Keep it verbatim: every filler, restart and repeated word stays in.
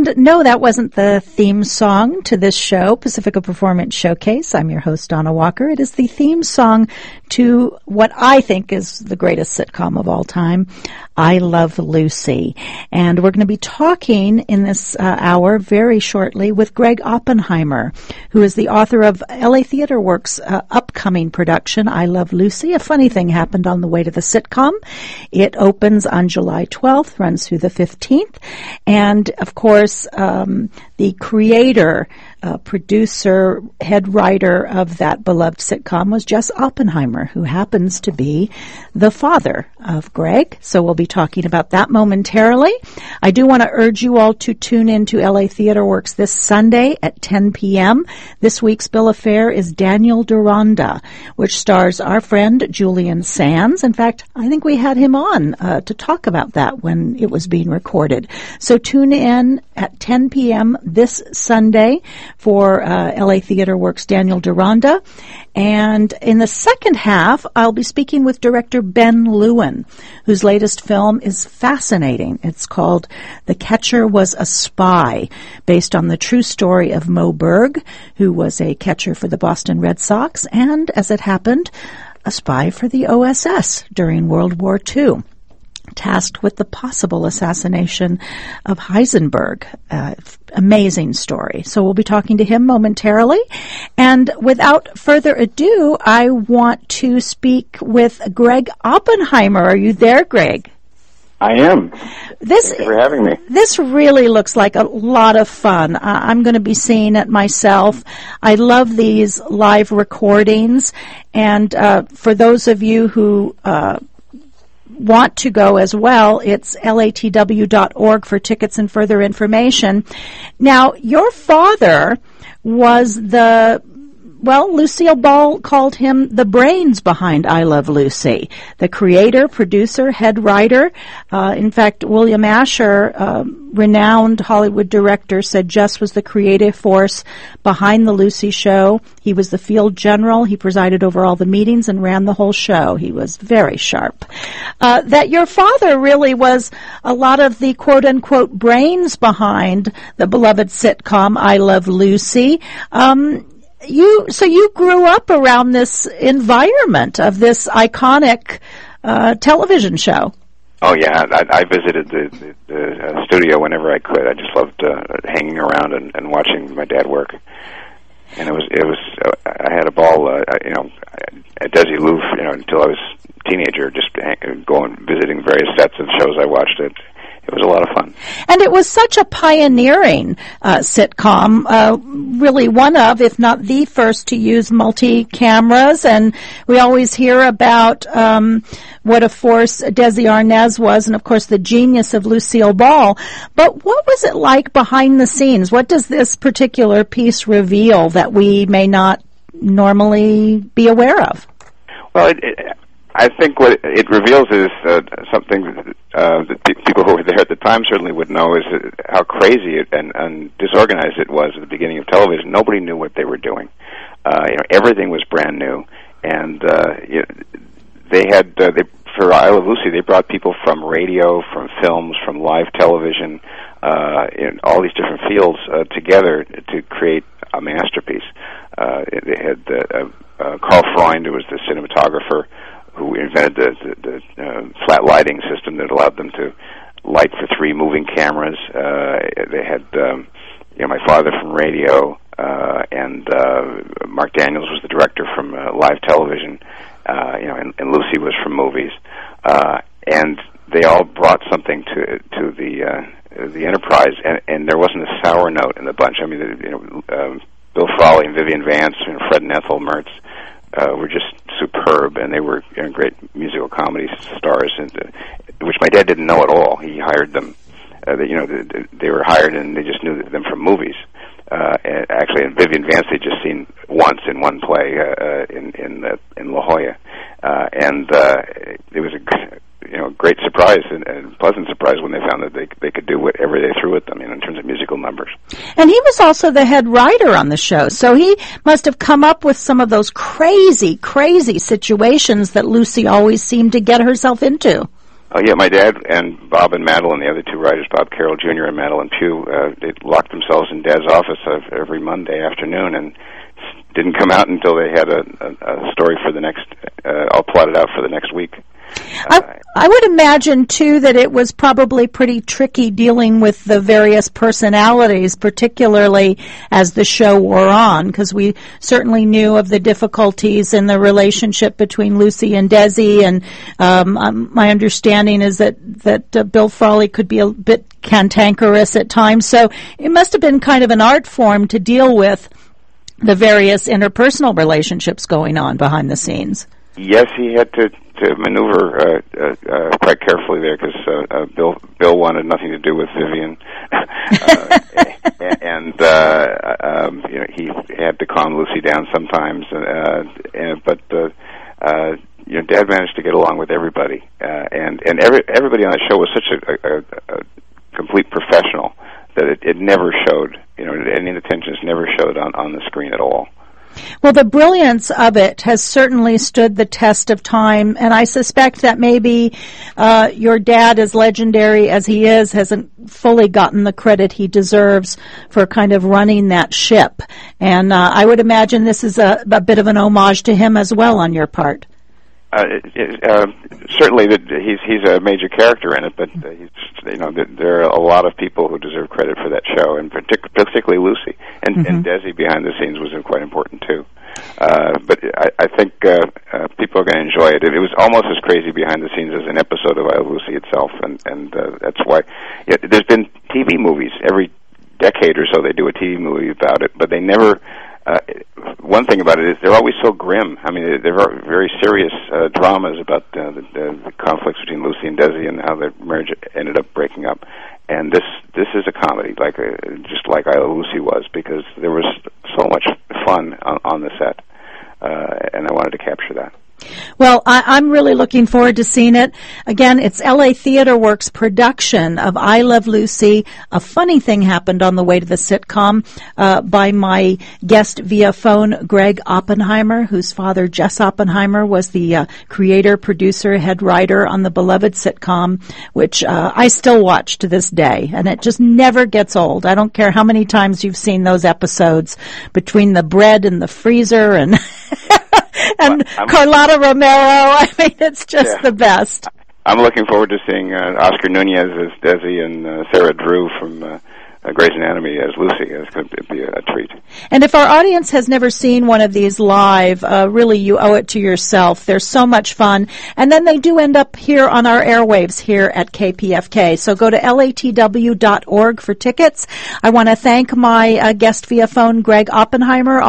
And no, that wasn't the theme song to this show, Pacifica Performance Showcase. I'm your host, Donna Walker. It is the theme song to what I think is the greatest sitcom of all time, I Love Lucy. And we're going to be talking in this uh, hour very shortly with Greg Oppenheimer, who is the author of L A Theater Works' uh, upcoming production, I Love Lucy. A funny thing happened on the way to the sitcom. It opens on July twelfth, runs through the fifteenth. And, of course, um, the creator, uh, producer, head writer of that beloved sitcom was Jess Oppenheimer, who happens to be the father of Greg. So we'll be talking about that momentarily. I do want to urge you all to tune in to L A Theater Works this Sunday at ten p.m. This week's bill of fare is Daniel Deronda, which stars our friend Julian Sands. In fact, I think we had him on uh, to talk about that when it was being recorded. So tune in at ten p.m. this Sunday for uh, L A Theater Works' Daniel Deronda. And in the second half, I'll be speaking with director Ben Lewin, whose latest film is fascinating. It's called The Catcher Was a Spy, based on the true story of Moe Berg, who was a catcher for the Boston Red Sox and, as it happened, a spy for the O S S during World War Two. Tasked with the possible assassination of Heisenberg. Uh, amazing story. So we'll be talking to him momentarily. And without further ado, I want to speak with Greg Oppenheimer. Are you there, Greg? I am. This, Thank you for having me. This really looks like a lot of fun. Uh, I'm going to be seeing it myself. I love these live recordings. And uh, for those of you who uh, want to go as well, it's L A T W dot org for tickets and further information. Now, your father was the, well, Lucille Ball called him the brains behind I Love Lucy, the creator, producer, head writer. Uh, in fact, William Asher, uh, renowned Hollywood director, said Jess was the creative force behind the Lucy show. He was the field general. He presided over all the meetings and ran the whole show. He was very sharp. Uh, that your father really was a lot of the quote-unquote brains behind the beloved sitcom I Love Lucy. Um, You so you grew up around this environment of this iconic uh, television show. Oh yeah, I, I visited the, the, the uh, studio whenever I could. I just loved uh, hanging around and, and watching my dad work. And it was it was uh, I had a ball, uh, you know, at Desilu, you know, until I was a teenager, just going visiting various sets of shows I watched. It it was a lot of fun. And it was such a pioneering uh, sitcom, uh, really one of, if not the first, to use multi-cameras. And we always hear about um, what a force Desi Arnaz was, and, of course, the genius of Lucille Ball. But what was it like behind the scenes? What does this particular piece reveal that we may not normally be aware of? Well, it, it, I think what it reveals is uh, something uh, that pe- people who were there at the time certainly would know, is how crazy it and, and disorganized it was at the beginning of television. Nobody knew what they were doing. Uh, you know, everything was brand new, and uh, you know, they had uh, they, for I Love Lucy, they brought people from radio, from films, from live television, uh, in all these different fields uh, together to create a masterpiece. Uh, they had uh, uh, Carl Freund, who was the cinematographer, who invented the, the, the uh, flat lighting system that allowed them to light for three moving cameras. Uh, they had, um, you know, my father from radio, uh, and uh, Mark Daniels was the director from uh, live television, uh, you know, and, and Lucy was from movies. Uh, and they all brought something to to the uh, the enterprise, and, and there wasn't a sour note in the bunch. I mean, you know, um, Bill Frawley and Vivian Vance, you know, Fred and Ethel Mertz, Uh, were just superb, and they were, you know, great musical comedy stars, and, uh, which my dad didn't know at all. He hired them. Uh, they, you know, they, they were hired, and they just knew them from movies. Uh, and actually, in Vivian Vance, they'd just seen once in one play uh, in in, uh, in La Jolla, uh, and uh, it was a you know great surprise and, and pleasant surprise when they found that they they could do whatever they threw at them, you know, in terms of musical numbers. And he was also the head writer on the show, so he must have come up with some of those crazy, crazy situations that Lucy always seemed to get herself into. Oh, yeah, my dad and Bob and Madeline, the other two writers, Bob Carroll Junior and Madeline Pugh, uh, they locked themselves in Dad's office every Monday afternoon and didn't come out until they had a, a, a story for the next, uh, all plotted out for the next week. I, I would imagine, too, that it was probably pretty tricky dealing with the various personalities, particularly as the show wore on, because we certainly knew of the difficulties in the relationship between Lucy and Desi, and um, um, my understanding is that, that uh, Bill Frawley could be a bit cantankerous at times, so it must have been kind of an art form to deal with the various interpersonal relationships going on behind the scenes. Yes, he had to to maneuver uh, uh, uh, quite carefully there because uh, uh, Bill Bill wanted nothing to do with Vivian, uh, and uh, um, you know he had to calm Lucy down sometimes. Uh, and, but uh, uh, you know, Dad managed to get along with everybody, uh, and and every everybody on the show was such a, a, a complete professional that it, it never showed. You know, any of the tensions never showed on, on the screen at all. Well, the brilliance of it has certainly stood the test of time, and I suspect that maybe uh, your dad, as legendary as he is, hasn't fully gotten the credit he deserves for kind of running that ship. And uh, I would imagine this is a, a bit of an homage to him as well on your part. Uh, it, uh, certainly, that he's he's a major character in it, but uh, he's you know there are a lot of people who deserve credit for that show, and partic- particularly Lucy and, mm-hmm. and Desi behind the scenes was quite important too. Uh, but I, I think uh, uh, people are going to enjoy it. It was almost as crazy behind the scenes as an episode of I Love Lucy itself, and and uh, that's why yeah, there's been T V movies every decade or so. They do a T V movie about it, but they never. Uh, one thing about it is they're always so grim. I mean, they're very serious uh, dramas about uh, the, the, the conflicts between Lucy and Desi and how their marriage ended up breaking up. And this this is a comedy, like a, just like I Love Lucy was, because there was so much fun on, on the set, uh, and I wanted to capture that. Well, I, I'm really looking forward to seeing it. Again, it's L A Theater Works' production of I Love Lucy. A funny thing happened on the way to the sitcom uh, by my guest via phone, Greg Oppenheimer, whose father, Jess Oppenheimer, was the uh, creator, producer, head writer on the beloved sitcom, which uh, I still watch to this day, and it just never gets old. I don't care how many times you've seen those episodes between the bread and the freezer and... and well, Carlotta Romero. I mean, it's just yeah. the best. I'm looking forward to seeing uh, Oscar Nunez as Desi and uh, Sarah Drew from uh, uh, Grey's Anatomy as Lucy. It's going to be a, a treat. And if our audience has never seen one of these live, uh, really you owe it to yourself. They're so much fun. And then they do end up here on our airwaves here at K P F K. So go to L A T W dot org for tickets. I want to thank my uh, guest via phone, Greg Oppenheimer.